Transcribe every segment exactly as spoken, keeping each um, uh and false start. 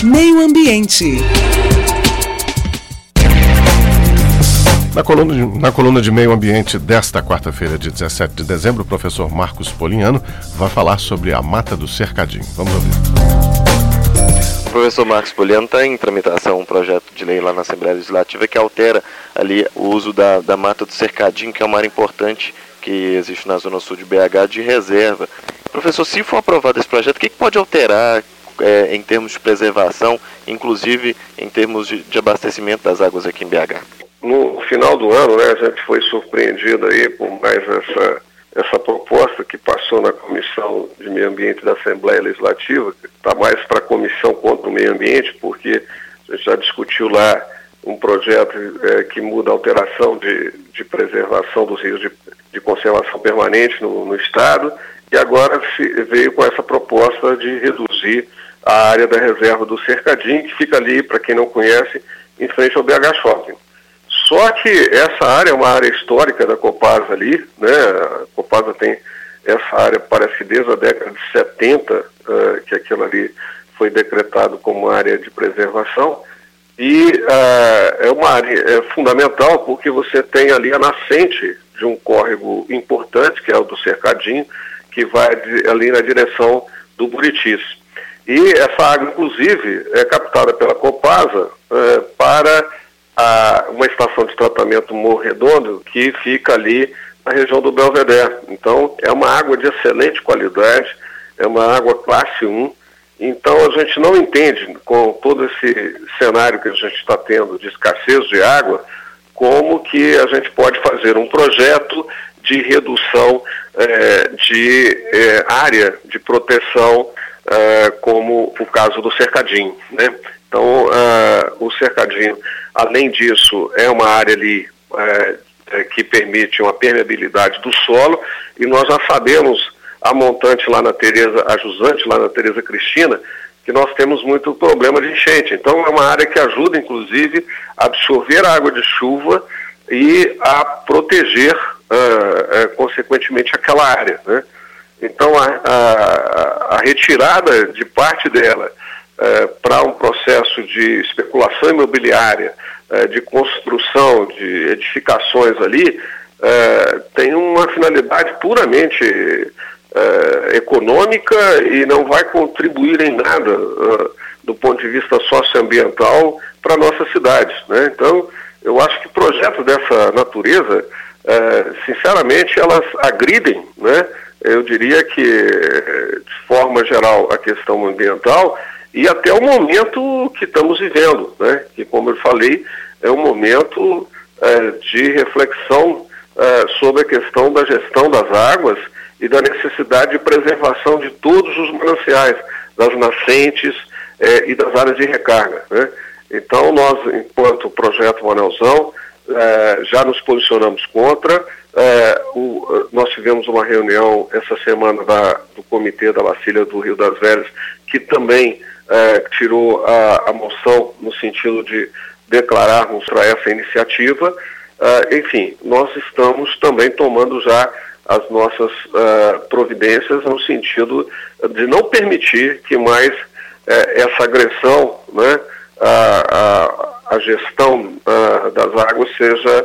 Meio Ambiente. Na coluna, de, na coluna de Meio Ambiente desta quarta-feira, de dezessete de dezembro, o professor Marcos Polignano vai falar sobre a Mata do Cercadinho. Vamos ouvir. O professor Marcos Polignano está em tramitação um projeto de lei lá na Assembleia Legislativa que altera ali o uso da, da Mata do Cercadinho, que é uma área importante que existe na Zona Sul de B H, de reserva. Professor, se for aprovado esse projeto, o que, que pode alterar é, em termos de preservação, inclusive em termos de, de abastecimento das águas aqui em B H? No final do ano, né, a gente foi surpreendido aí por mais essa, essa proposta que passou na Comissão de Meio Ambiente da Assembleia Legislativa, que está mais para a Comissão contra o Meio Ambiente, porque a gente já discutiu lá um projeto é, que muda a alteração de, de preservação dos rios de, de conservação permanente no, no Estado, e agora se veio com essa proposta de reduzir a área da reserva do Cercadinho, que fica ali, para quem não conhece, em frente ao B H Shopping. Só que essa área é uma área histórica da Copasa ali, né? A Copasa tem essa área, parece que desde a década de setenta, uh, que aquilo ali foi decretado como área de preservação, e uh, é uma área é fundamental porque você tem ali a nascente de um córrego importante, que é o do Cercadinho, que vai de, ali na direção do Buritis. E essa água, inclusive, é captada pela Copasa uh, para a, uma estação de tratamento Morro Redondo, que fica ali na região do Belvedere. Então, é uma água de excelente qualidade, é uma água classe um. Então, a gente não entende, com todo esse cenário que a gente está tendo de escassez de água, como que a gente pode fazer um projeto de redução eh, de eh, área de proteção, eh, como o caso do Cercadinho, né? Então, uh, o Cercadinho, além disso, é uma área ali uh, que permite uma permeabilidade do solo, e nós já sabemos, a montante lá na Tereza, a jusante lá na Tereza Cristina, que nós temos muito problema de enchente. Então, é uma área que ajuda, inclusive, a absorver a água de chuva e a proteger, uh, uh, consequentemente, aquela área, né? Então, a, a, a retirada de parte dela Uh, para um processo de especulação imobiliária, uh, de construção de edificações ali, uh, tem uma finalidade puramente uh, econômica e não vai contribuir em nada uh, do ponto de vista socioambiental para nossas cidades, né? Então, eu acho que projetos dessa natureza, uh, sinceramente, elas agridem, né? Eu diria que, de forma geral, a questão ambiental e até o momento que estamos vivendo, né? Que, como eu falei, é um momento é, de reflexão é, sobre a questão da gestão das águas e da necessidade de preservação de todos os mananciais, das nascentes é, e das áreas de recarga, né? Então, nós, enquanto projeto Manelzão, é, já nos posicionamos contra. É, o, nós tivemos uma reunião essa semana da, do Comitê da Bacia do Rio das Velhas, que também É, tirou a, a moção no sentido de declararmos para essa iniciativa. Uh, enfim, nós estamos também tomando já as nossas uh, providências no sentido de não permitir que mais uh, essa agressão, né, a, a, a gestão uh, das águas seja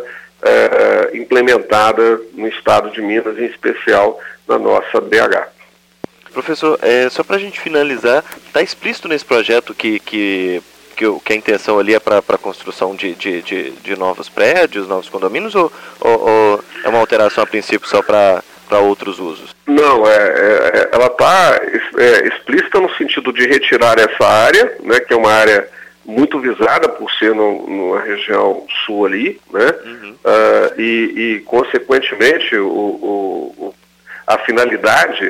uh, implementada no estado de Minas, em especial na nossa B H. Professor, é, só para a gente finalizar, está explícito nesse projeto que, que, que, que a intenção ali é para a construção de, de, de, de novos prédios, novos condomínios, ou, ou, ou é uma alteração a princípio só para outros usos? Não, é, é, ela está é, explícita no sentido de retirar essa área, né, que é uma área muito visada por ser no, numa região sul ali, né, uhum. uh, e, e, consequentemente, o, o, o, a finalidade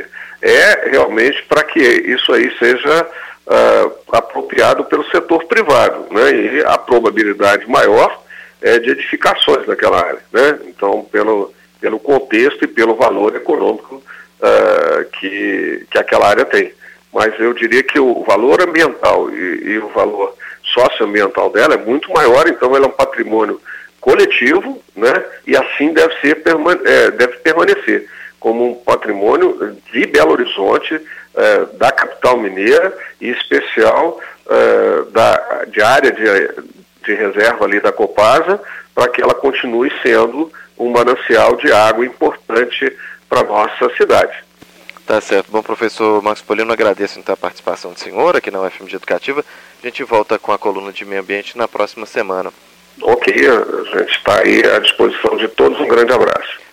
é realmente para que isso aí seja uh, apropriado pelo setor privado, né? E a probabilidade maior é de edificações naquela área, né? Então, pelo, pelo contexto e pelo valor econômico uh, que, que aquela área tem. Mas eu diria que o valor ambiental e, e o valor socioambiental dela é muito maior, então ela é um patrimônio coletivo, né? E assim deve, ser, permane- é, deve permanecer. como um patrimônio de Belo Horizonte, eh, da capital mineira e em especial eh, da, de área de, de reserva ali da Copasa, para que ela continue sendo um manancial de água importante para a nossa cidade. Tá certo. Bom, professor Marcos Poliano, agradeço então a participação do senhor aqui na U F M G Educativa. A gente volta com a coluna de meio ambiente na próxima semana. Ok, a gente está aí à disposição de todos. Um grande abraço.